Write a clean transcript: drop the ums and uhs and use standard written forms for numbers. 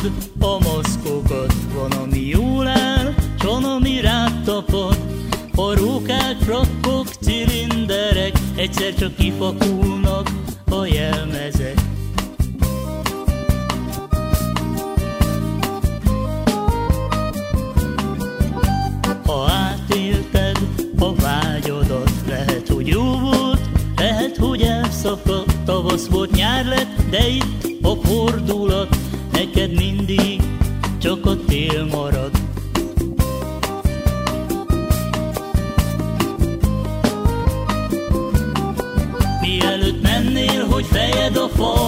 látod a maszkokat, van, ami jól áll, s van, ami rád tapad. A rókák, frakkok, cilinderek, egyszer csak kifakulnak a jelmezek. Ha átélted a vágyadat, lehet, hogy jó volt, lehet, hogy elszakadt. Tavasz volt, nyár lett, de itt a fordulat, neked mindig csak a tél marad. Mielőtt mennél, hogy fejed a fal,